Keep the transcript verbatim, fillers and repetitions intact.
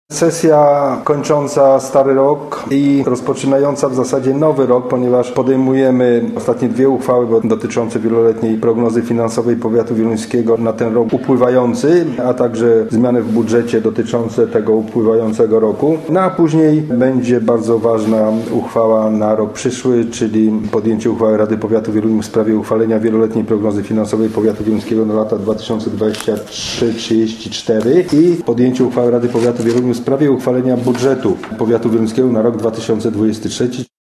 Sesja kończąca stary rok i rozpoczynająca w zasadzie nowy rok, ponieważ podejmujemy ostatnie dwie uchwały dotyczące wieloletniej prognozy finansowej powiatu wieluńskiego na ten rok upływający, a także zmiany w budżecie dotyczące tego upływającego roku. No a później będzie bardzo ważna uchwała na rok przyszły, czyli podjęcie uchwały Rady Powiatu Wieluniu w sprawie uchwalenia wieloletniej prognozy finansowej powiatu wieluńskiego na lata dwa tysiące dwudziesty trzeci do trzydziestego czwartego i podjęcie uchwały Rady Powiatu Wieluniu w sprawie uchwalenia budżetu powiatu wieluńskiego na rok dwa tysiące dwudziesty trzeci.